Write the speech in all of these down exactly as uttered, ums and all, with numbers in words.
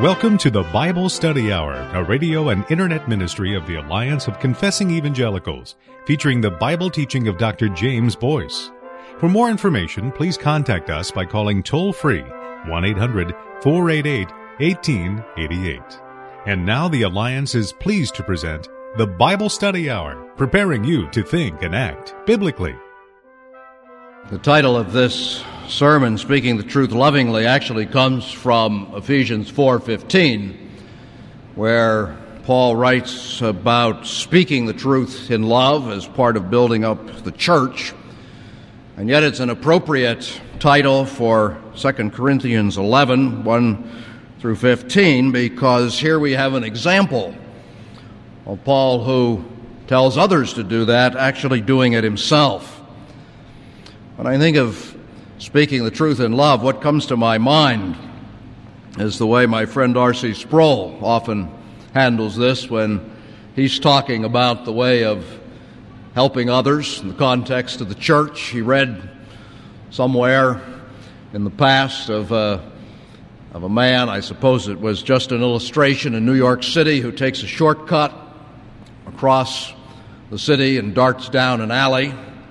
Welcome to the Bible Study Hour, a radio and internet ministry of the Alliance of Confessing Evangelicals, featuring the Bible teaching of Doctor James Boyce. For more information, please contact us by calling toll-free one eight hundred four eight eight one eight eight eight. And now the Alliance is pleased to present the Bible Study Hour, preparing you to think and act biblically. The title of this sermon, Speaking the Truth Lovingly, actually comes from Ephesians four fifteen, where Paul writes about speaking the truth in love as part of building up the church. And yet it's an appropriate title for Second Corinthians eleven, one through fifteen, because here we have an example of Paul who tells others to do that, actually doing it himself. When I think of speaking the truth in love, what comes to my mind is the way my friend R C Sproul often handles this when he's talking about the way of helping others in the context of the church. He read somewhere in the past of a, of a man, I suppose it was just an illustration, in New York City, who takes a shortcut across the city and darts down an alley,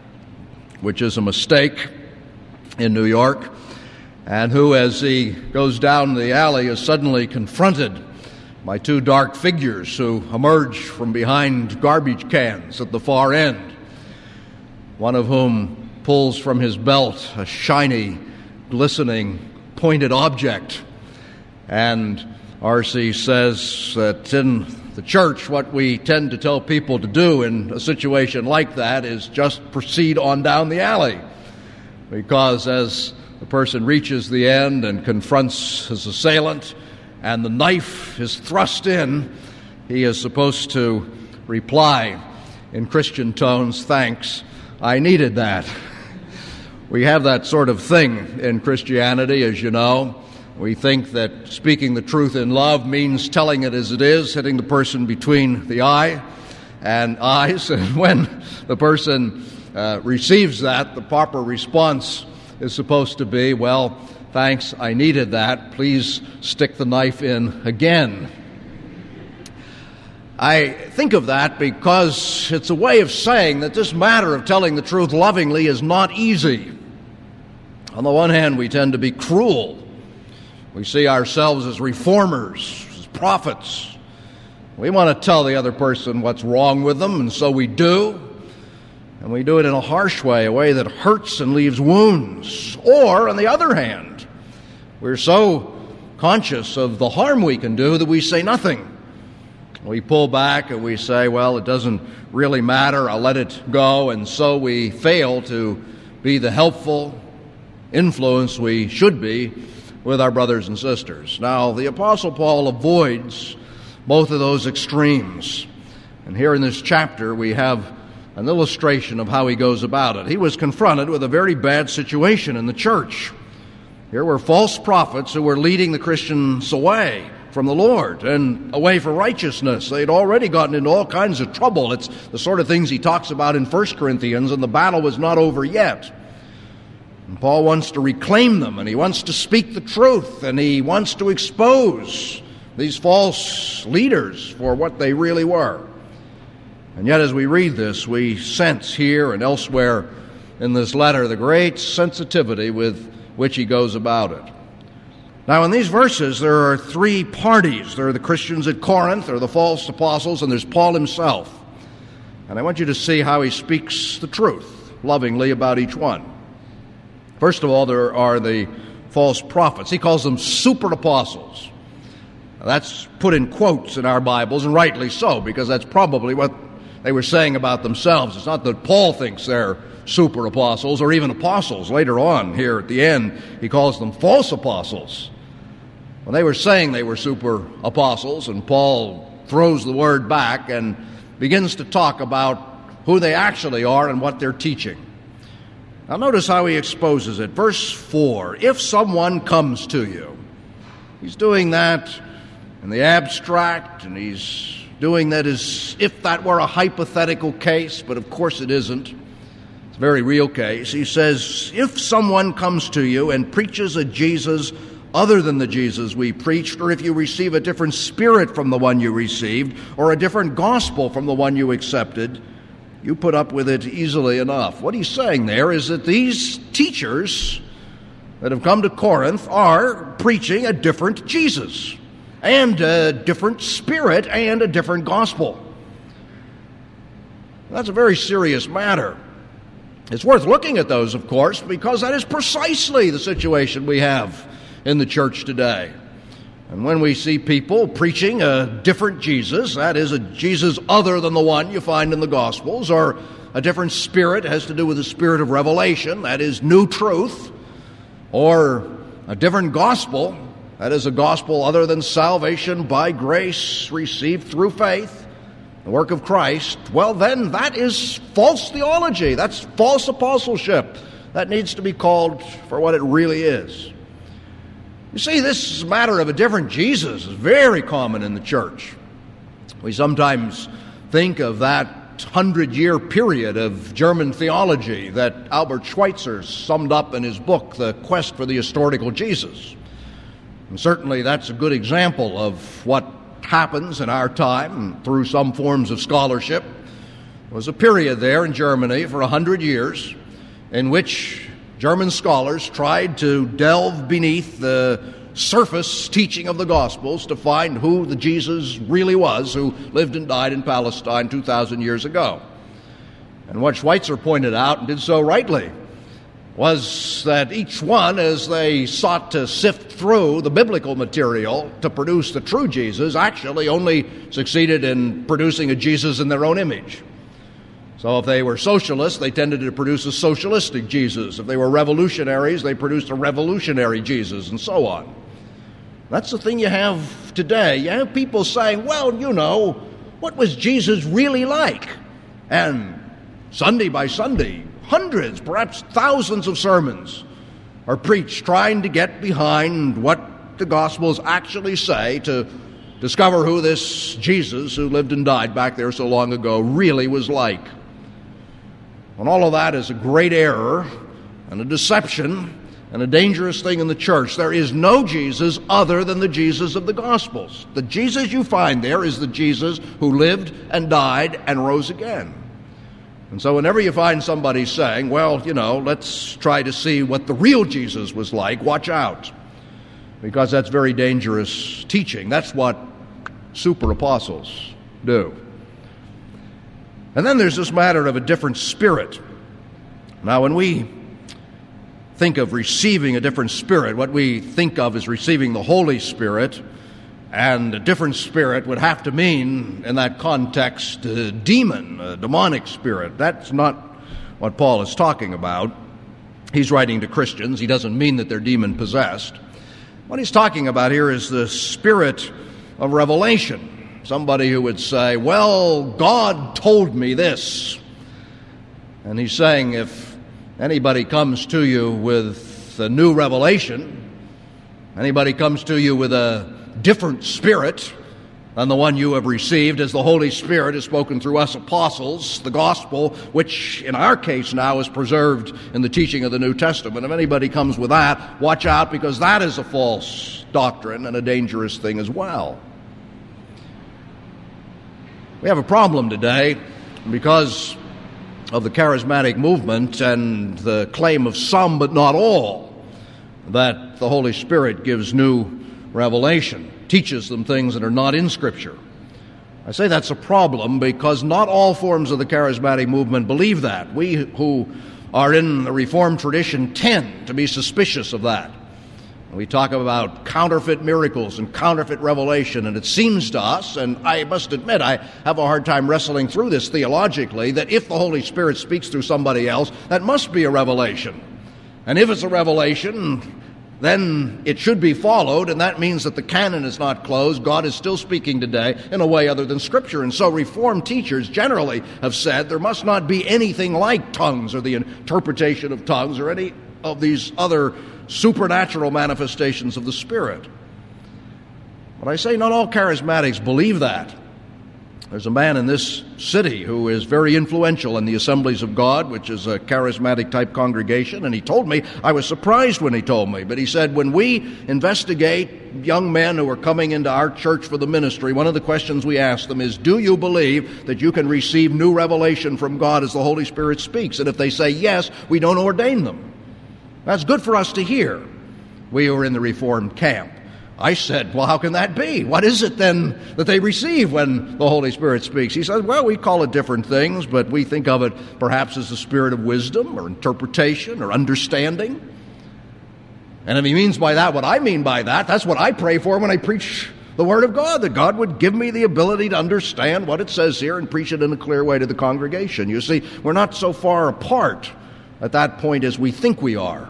which is a mistake in New York, and who, as he goes down the alley, is suddenly confronted by two dark figures who emerge from behind garbage cans at the far end, one of whom pulls from his belt a shiny, glistening, pointed object. And R C says that in the church, what we tend to tell people to do in a situation like that is just proceed on down the alley. Because as the person reaches the end and confronts his assailant, and the knife is thrust in, he is supposed to reply in Christian tones, "Thanks, I needed that." We have that sort of thing in Christianity, as you know. We think that speaking the truth in love means telling it as it is, hitting the person between the eye and eyes. And when the person uh, receives that, the proper response is supposed to be, "Well, thanks, I needed that. Please stick the knife in again." I think of that because it's a way of saying that this matter of telling the truth lovingly is not easy. On the one hand, we tend to be cruel. We see ourselves as reformers, as prophets. We want to tell the other person what's wrong with them, and so we do. And we do it in a harsh way, a way that hurts and leaves wounds. Or, on the other hand, we're so conscious of the harm we can do that we say nothing. We pull back and we say, well, it doesn't really matter, I'll let it go. And so we fail to be the helpful influence we should be with our brothers and sisters. Now, the Apostle Paul avoids both of those extremes. And here in this chapter, we have an illustration of how he goes about it. He was confronted with a very bad situation in the church. Here were false prophets who were leading the Christians away from the Lord and away for righteousness. They'd already gotten into all kinds of trouble. It's the sort of things he talks about in First Corinthians, and the battle was not over yet. And Paul wants to reclaim them, and he wants to speak the truth, and he wants to expose these false leaders for what they really were. And yet, as we read this, we sense here and elsewhere in this letter the great sensitivity with which he goes about it. Now, in these verses, there are three parties. There are the Christians at Corinth, there are the false apostles, and there's Paul himself. And I want you to see how he speaks the truth lovingly about each one. First of all, there are the false prophets. He calls them super apostles. Now, that's put in quotes in our Bibles, and rightly so, because that's probably what they were saying about themselves. It's not that Paul thinks they're super apostles or even apostles. Later on, here at the end, he calls them false apostles. When they were saying they were super apostles, and Paul throws the word back and begins to talk about who they actually are and what they're teaching. Now notice how he exposes it. Verse four, if someone comes to you. He's doing that in the abstract, and he's doing that as if that were a hypothetical case, but of course it isn't. It's a very real case. He says, if someone comes to you and preaches a Jesus other than the Jesus we preached, or if you receive a different spirit from the one you received, or a different gospel from the one you accepted, you put up with it easily enough. What he's saying there is that these teachers that have come to Corinth are preaching a different Jesus, and a different spirit, and a different gospel. That's a very serious matter. It's worth looking at those, of course, because that is precisely the situation we have in the church today. And when we see people preaching a different Jesus, that is, a Jesus other than the one you find in the Gospels, or a different spirit, has to do with the spirit of revelation, that is, new truth, or a different gospel, that is, a gospel other than salvation by grace received through faith, the work of Christ, well, then that is false theology. That's false apostleship. That needs to be called for what it really is. You see, this matter of a different Jesus is very common in the church. We sometimes think of that hundred-year period of German theology that Albert Schweitzer summed up in his book, The Quest for the Historical Jesus. And certainly that's a good example of what happens in our time through some forms of scholarship. There was a period there in Germany for a hundred years in which German scholars tried to delve beneath the surface teaching of the Gospels to find who the Jesus really was who lived and died in Palestine two thousand years ago. And what Schweitzer pointed out, and did so rightly, was that each one, as they sought to sift through the biblical material to produce the true Jesus, actually only succeeded in producing a Jesus in their own image. So if they were socialists, they tended to produce a socialistic Jesus. If they were revolutionaries, they produced a revolutionary Jesus, and so on. That's the thing you have today. You have people saying, well, you know, what was Jesus really like? And Sunday by Sunday, hundreds, perhaps thousands of sermons are preached trying to get behind what the Gospels actually say to discover who this Jesus who lived and died back there so long ago really was like. And all of that is a great error and a deception and a dangerous thing in the church. There is no Jesus other than the Jesus of the Gospels. The Jesus you find there is the Jesus who lived and died and rose again. And so whenever you find somebody saying, well, you know, let's try to see what the real Jesus was like, watch out, because that's very dangerous teaching. That's what super apostles do. And then there's this matter of a different spirit. Now, when we think of receiving a different spirit, what we think of is receiving the Holy Spirit, and a different spirit would have to mean, in that context, a demon, a demonic spirit. That's not what Paul is talking about. He's writing to Christians. He doesn't mean that they're demon-possessed. What he's talking about here is the spirit of revelation. Somebody who would say, well, God told me this. And he's saying if anybody comes to you with a new revelation, anybody comes to you with a different spirit than the one you have received, as the Holy Spirit has spoken through us apostles, the gospel, which in our case now is preserved in the teaching of the New Testament. If anybody comes with that, watch out, because that is a false doctrine and a dangerous thing as well. We have a problem today because of the charismatic movement and the claim of some, but not all, that the Holy Spirit gives new revelation, teaches them things that are not in Scripture. I say that's a problem because not all forms of the charismatic movement believe that. We who are in the Reformed tradition tend to be suspicious of that. We talk about counterfeit miracles and counterfeit revelation, and it seems to us, and I must admit I have a hard time wrestling through this theologically, that if the Holy Spirit speaks through somebody else, that must be a revelation. And if it's a revelation, then it should be followed, and that means that the canon is not closed. God is still speaking today in a way other than Scripture. And so Reformed teachers generally have said there must not be anything like tongues or the interpretation of tongues or any of these other supernatural manifestations of the Spirit. But I say not all charismatics believe that. There's a man in this city who is very influential in the Assemblies of God, which is a charismatic-type congregation, and he told me, I was surprised when he told me, but he said, when we investigate young men who are coming into our church for the ministry, one of the questions we ask them is, do you believe that you can receive new revelation from God as the Holy Spirit speaks? And if they say yes, we don't ordain them. That's good for us to hear. We were in the Reformed camp. I said, well, how can that be? What is it then that they receive when the Holy Spirit speaks? He said, well, we call it different things, but we think of it perhaps as the spirit of wisdom or interpretation or understanding. And if he means by that what I mean by that, that's what I pray for when I preach the Word of God, that God would give me the ability to understand what it says here and preach it in a clear way to the congregation. You see, we're not so far apart at that point as we think we are.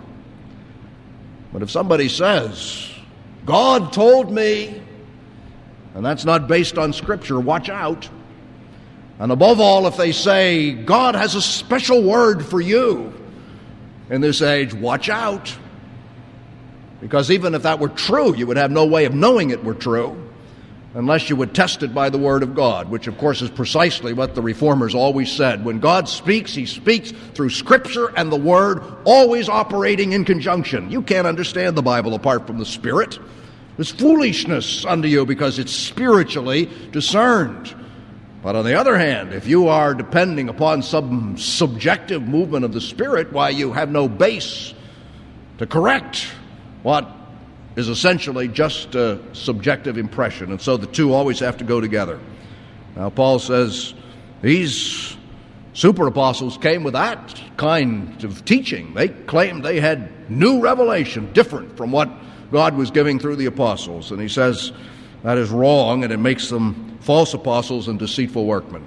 But if somebody says, God told me, and that's not based on Scripture, watch out. And above all, if they say, God has a special word for you in this age, watch out. Because even if that were true, you would have no way of knowing it were true unless you would test it by the Word of God, which of course is precisely what the Reformers always said. When God speaks, He speaks through Scripture and the Word, always operating in conjunction. You can't understand the Bible apart from the Spirit. It's foolishness unto you because it's spiritually discerned. But on the other hand, if you are depending upon some subjective movement of the Spirit, why, you have no base to correct what is essentially just a subjective impression. And so the two always have to go together. Now, Paul says these super apostles came with that kind of teaching. They claimed they had new revelation, different from what God was giving through the apostles. And he says that is wrong, and it makes them false apostles and deceitful workmen.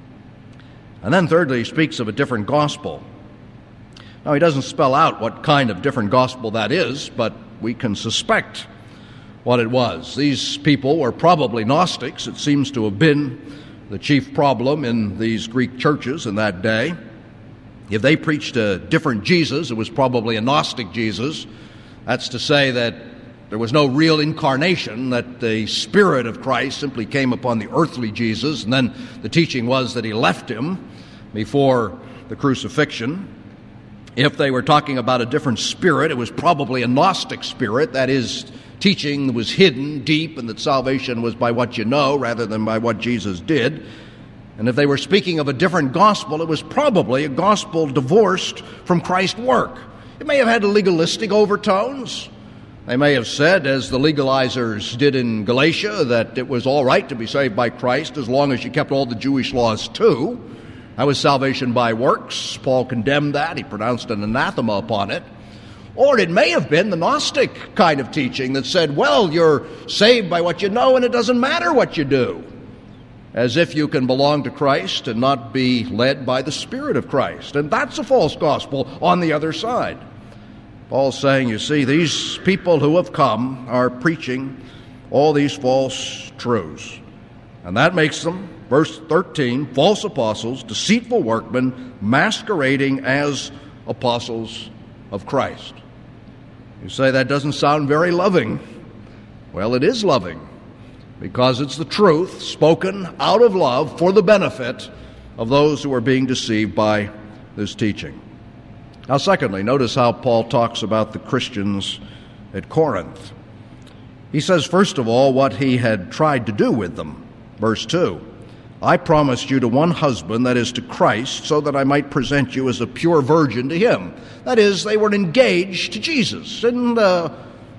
And then thirdly, he speaks of a different gospel. Now, he doesn't spell out what kind of different gospel that is, but we can suspect what it was. These people were probably Gnostics. It seems to have been the chief problem in these Greek churches in that day. If they preached a different Jesus, it was probably a Gnostic Jesus. That's to say that there was no real incarnation, that the Spirit of Christ simply came upon the earthly Jesus, and then the teaching was that He left Him before the crucifixion. If they were talking about a different spirit, it was probably a Gnostic spirit, that is, teaching that was hidden deep and that salvation was by what you know rather than by what Jesus did. And if they were speaking of a different gospel, it was probably a gospel divorced from Christ's work. It may have had legalistic overtones. They may have said, as the legalizers did in Galatia, that it was all right to be saved by Christ as long as you kept all the Jewish laws too. That was salvation by works. Paul condemned that. He pronounced an anathema upon it. Or it may have been the Gnostic kind of teaching that said, well, you're saved by what you know and it doesn't matter what you do. As if you can belong to Christ and not be led by the Spirit of Christ. And that's a false gospel on the other side. Paul's saying, you see, these people who have come are preaching all these false truths. And that makes them, verse thirteen, false apostles, deceitful workmen, masquerading as apostles of Christ. You say that doesn't sound very loving. Well, it is loving, because it's the truth spoken out of love for the benefit of those who are being deceived by this teaching. Now, secondly, notice how Paul talks about the Christians at Corinth. He says, first of all, what he had tried to do with them. Verse two, I promised you to one husband, that is to Christ, so that I might present you as a pure virgin to him. That is, they were engaged to Jesus in the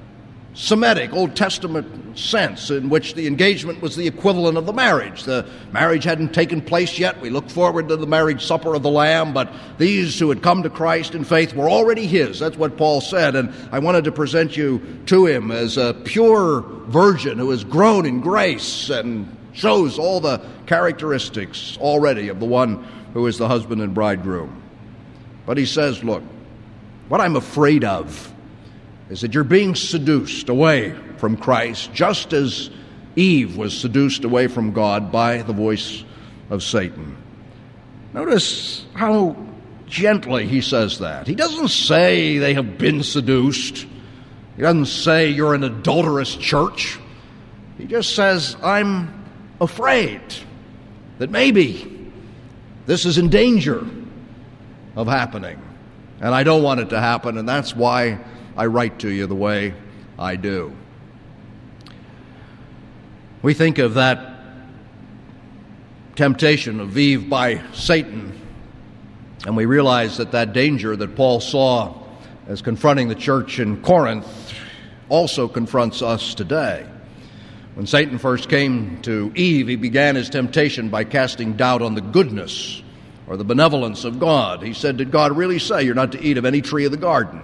Semitic, Old Testament sense, in which the engagement was the equivalent of the marriage. The marriage hadn't taken place yet. We look forward to the marriage supper of the Lamb, but these who had come to Christ in faith were already His. That's what Paul said, and I wanted to present you to Him as a pure virgin who has grown in grace and shows all the characteristics already of the one who is the husband and bridegroom. But he says, look, what I'm afraid of is that you're being seduced away from Christ, just as Eve was seduced away from God by the voice of Satan. Notice how gently he says that. He doesn't say they have been seduced. He doesn't say you're an adulterous church. He just says, I'm afraid. that maybe this is in danger of happening. And I don't want it to happen, and that's why I write to you the way I do. We think of that temptation of Eve by Satan, and we realize that that danger that Paul saw as confronting the church in Corinth also confronts us today. When Satan first came to Eve, he began his temptation by casting doubt on the goodness or the benevolence of God. He said, "Did God really say you're not to eat of any tree of the garden?"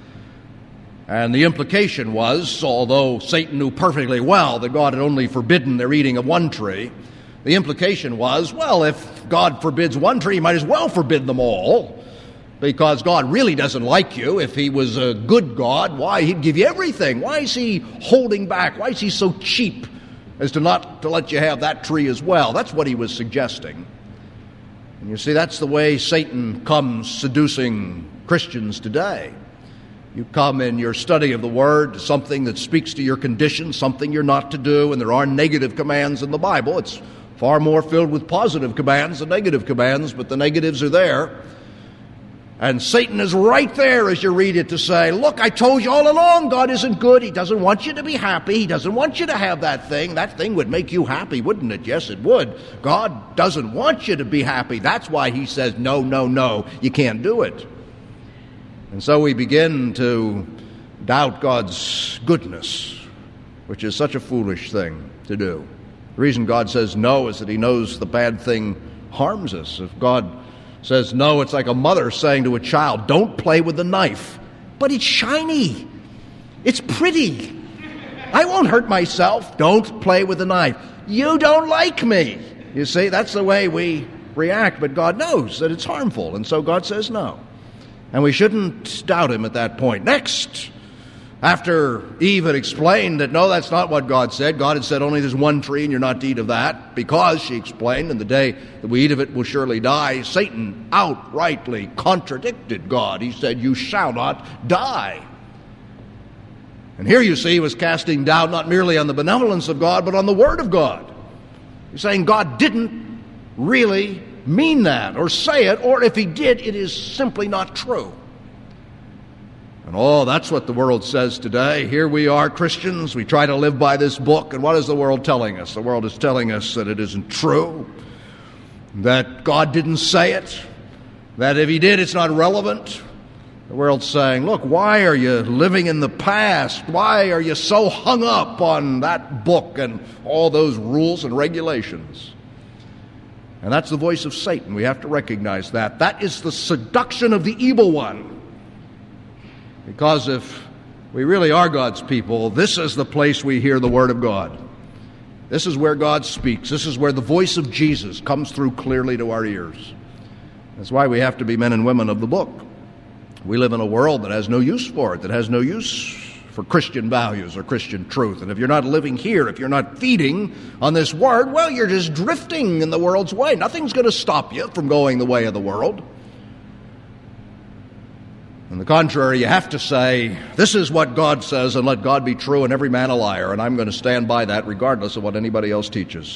And the implication was, although Satan knew perfectly well that God had only forbidden their eating of one tree, the implication was, well, if God forbids one tree, he might as well forbid them all, because God really doesn't like you. If he was a good God, why, he'd give you everything. Why is he holding back? Why is he so cheap as to not to let you have that tree as well? That's what he was suggesting. And you see, that's the way Satan comes seducing Christians today. You come in your study of the Word to something that speaks to your condition, something you're not to do, and there are negative commands in the Bible. It's far more filled with positive commands than negative commands, but the negatives are there. And Satan is right there as you read it to say, look, I told you all along, God isn't good. He doesn't want you to be happy. He doesn't want you to have that thing. That thing would make you happy, wouldn't it? Yes, it would. God doesn't want you to be happy. That's why he says, no, no, no, you can't do it. And so we begin to doubt God's goodness, which is such a foolish thing to do. The reason God says no is that he knows the bad thing harms us. If God says no, it's like a mother saying to a child, don't play with the knife. But it's shiny. It's pretty. I won't hurt myself. Don't play with the knife. You don't like me. You see, that's the way we react. But God knows that it's harmful, and so God says no. And we shouldn't doubt him at that point. Next, after Eve had explained that, no, that's not what God said. God had said only there's one tree and you're not to eat of that. Because, she explained, in the day that we eat of it, we'll surely die. Satan outrightly contradicted God. He said, you shall not die. And here you see he was casting doubt not merely on the benevolence of God, but on the Word of God. He's saying God didn't really mean that or say it, or if he did, it is simply not true. And oh, that's what the world says today. Here we are, Christians, we try to live by this book, and what is the world telling us? The world is telling us that it isn't true, that God didn't say it, that if he did, it's not relevant. The world's saying, look, why are you living in the past? Why are you so hung up on that book and all those rules and regulations? And that's the voice of Satan. We have to recognize that. That is the seduction of the evil one. Because if we really are God's people, this is the place we hear the Word of God. This is where God speaks. This is where the voice of Jesus comes through clearly to our ears. That's why we have to be men and women of the book. We live in a world that has no use for it, that has no use for Christian values or Christian truth. And if you're not living here, if you're not feeding on this Word, well, you're just drifting in the world's way. Nothing's going to stop you from going the way of the world. On the contrary, you have to say, this is what God says, and let God be true and every man a liar. And I'm going to stand by that regardless of what anybody else teaches.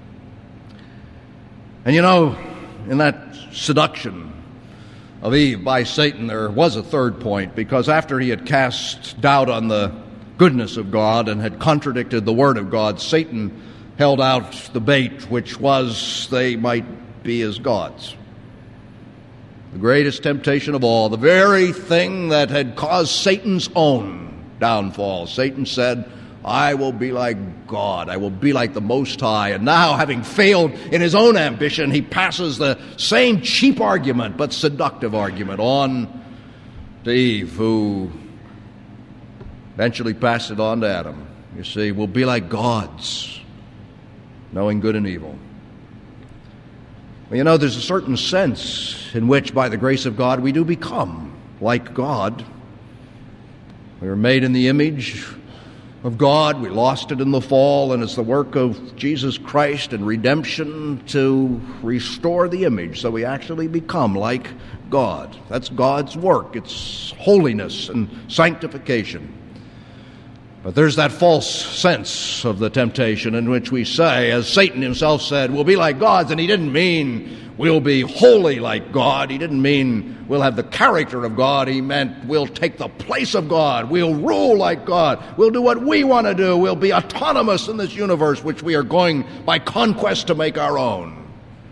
And you know, in that seduction of Eve by Satan, there was a third point, because after he had cast doubt on the goodness of God and had contradicted the Word of God, Satan held out the bait, which was they might be as gods. The greatest temptation of all, the very thing that had caused Satan's own downfall. Satan said, I will be like God. I will be like the Most High. And now, having failed in his own ambition, he passes the same cheap argument, but seductive argument, on to Eve, who eventually passed it on to Adam. You see, we'll be like gods, knowing good and evil. Well, you know, there's a certain sense in which, by the grace of God, we do become like God. We were made in the image of God. We lost it in the fall, and it's the work of Jesus Christ and redemption to restore the image, so we actually become like God. That's God's work. It's holiness and sanctification. But there's that false sense of the temptation in which we say, as Satan himself said, we'll be like gods, and he didn't mean we'll be holy like God. He didn't mean we'll have the character of God. He meant we'll take the place of God. We'll rule like God. We'll do what we want to do. We'll be autonomous in this universe which we are going by conquest to make our own.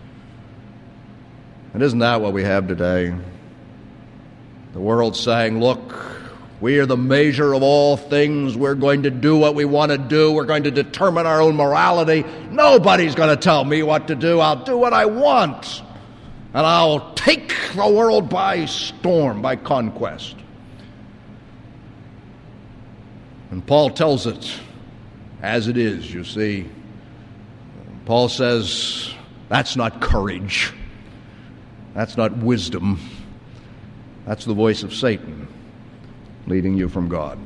And isn't that what we have today? The world's saying, look, we are the measure of all things. We're going to do what we want to do. We're going to determine our own morality. Nobody's going to tell me what to do. I'll do what I want. And I'll take the world by storm, by conquest. And Paul tells it as it is, you see. Paul says, that's not courage. That's not wisdom. That's the voice of Satan leading you from God.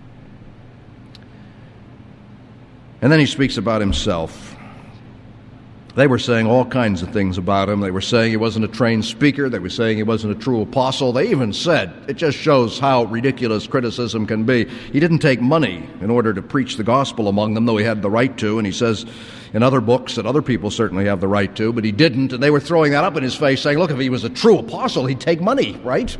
And then he speaks about himself. They were saying all kinds of things about him. They were saying he wasn't a trained speaker. They were saying he wasn't a true apostle. They even said, it just shows how ridiculous criticism can be, he didn't take money in order to preach the gospel among them, though he had the right to. And he says in other books that other people certainly have the right to, but he didn't. And they were throwing that up in his face, saying, look, if he was a true apostle, he'd take money, right?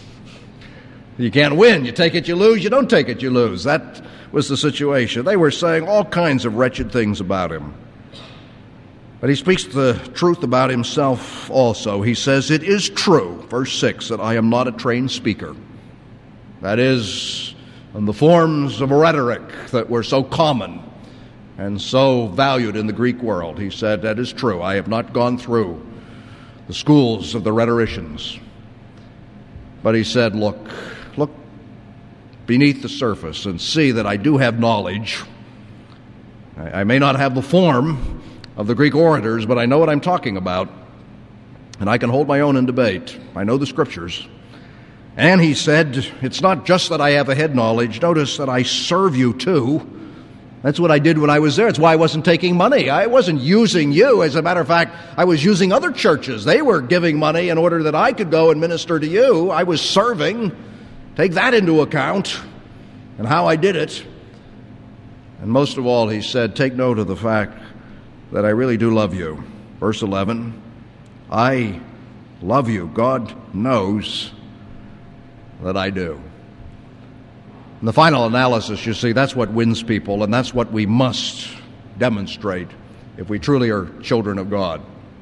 You can't win. You take it, you lose. You don't take it, you lose. That was the situation. They were saying all kinds of wretched things about him. But he speaks the truth about himself also. He says, it is true, verse six, that I am not a trained speaker. That is, in the forms of rhetoric that were so common and so valued in the Greek world. He said, that is true. I have not gone through the schools of the rhetoricians. But he said, look, look beneath the surface and see that I do have knowledge. I, I may not have the form of the Greek orators, but I know what I'm talking about, and I can hold my own in debate. I know the Scriptures. And he said, it's not just that I have a head knowledge. Notice that I serve you too. That's what I did when I was there. It's why I wasn't taking money. I wasn't using you. As a matter of fact, I was using other churches. They were giving money in order that I could go and minister to you. I was serving. Take that into account and how I did it. And most of all, he said, take note of the fact that I really do love you. Verse eleven, I love you. God knows that I do. In the final analysis, you see, that's what wins people, and that's what we must demonstrate if we truly are children of God.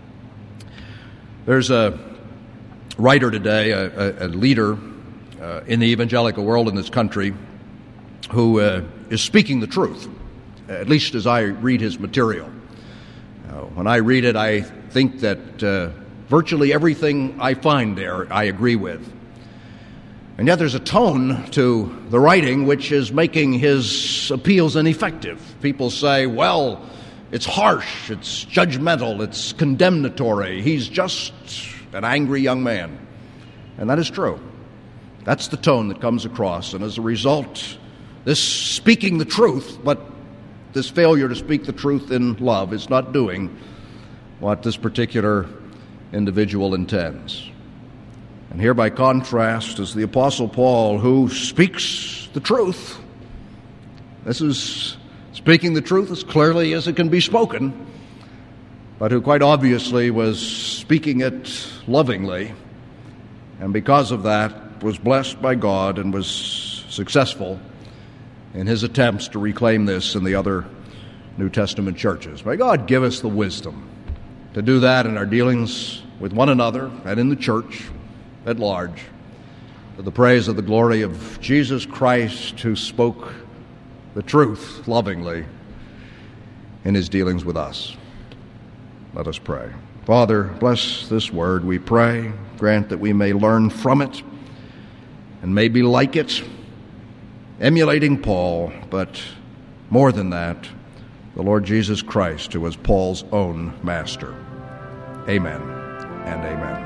There's a writer today, a, a, a leader uh, in the evangelical world in this country, who uh, is speaking the truth, at least as I read his material. Uh, when I read it, I think that uh, virtually everything I find there I agree with. And yet there's a tone to the writing which is making his appeals ineffective. People say, well, it's harsh, it's judgmental, it's condemnatory. He's just an angry young man. And that is true. That's the tone that comes across. And as a result, this speaking the truth, but this failure to speak the truth in love is not doing what this particular individual intends. And here, by contrast, is the Apostle Paul, who speaks the truth. This is speaking the truth as clearly as it can be spoken, but who quite obviously was speaking it lovingly, and because of that was blessed by God and was successful in his attempts to reclaim this in the other New Testament churches. May God give us the wisdom to do that in our dealings with one another and in the church at large, for the praise of the glory of Jesus Christ, who spoke the truth lovingly in his dealings with us. Let us pray. Father, bless this word, we pray. Grant that we may learn from it and may be like it, emulating Paul, but more than that, the Lord Jesus Christ, who was Paul's own master. Amen and amen.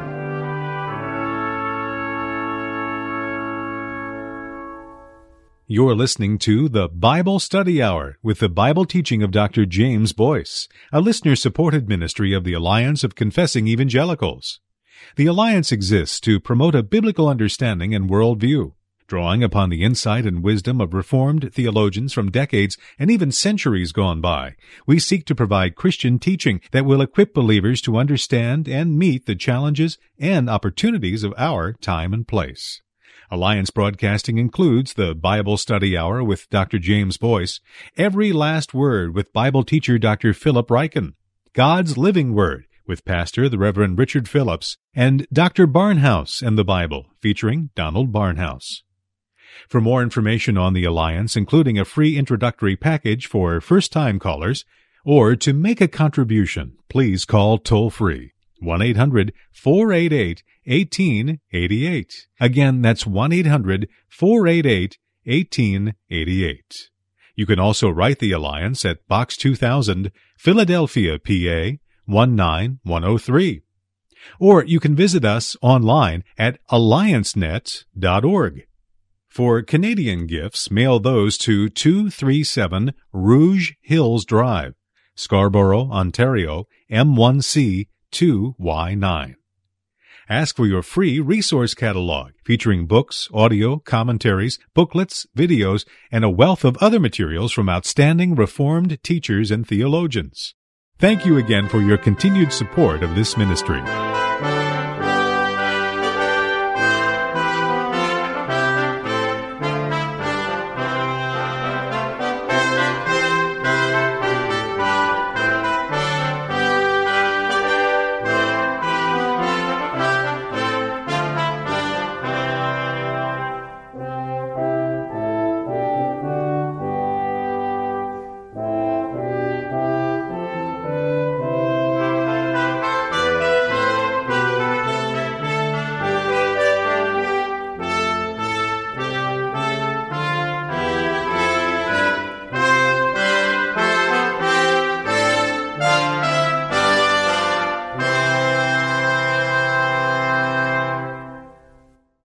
You're listening to the Bible Study Hour with the Bible teaching of Doctor James Boyce, a listener-supported ministry of the Alliance of Confessing Evangelicals. The Alliance exists to promote a biblical understanding and worldview. Drawing upon the insight and wisdom of Reformed theologians from decades and even centuries gone by, we seek to provide Christian teaching that will equip believers to understand and meet the challenges and opportunities of our time and place. Alliance Broadcasting includes the Bible Study Hour with Doctor James Boyce, Every Last Word with Bible teacher Doctor Philip Ryken, God's Living Word with Pastor the Reverend Richard Phillips, and Doctor Barnhouse and the Bible featuring Donald Barnhouse. For more information on the Alliance, including a free introductory package for first-time callers, or to make a contribution, please call toll-free one eight hundred four eight eight one eight eight eight. Again, that's one eight hundred four eight eight one eight eight eight. You can also write the Alliance at Box two thousand, Philadelphia, P A one nine one oh three. Or you can visit us online at alliance net dot org. For Canadian gifts, mail those to two thirty-seven Rouge Hills Drive, Scarborough, Ontario, M one C two Y nine. Ask for your free resource catalog featuring books, audio, commentaries, booklets, videos, and a wealth of other materials from outstanding Reformed teachers and theologians. Thank you again for your continued support of this ministry.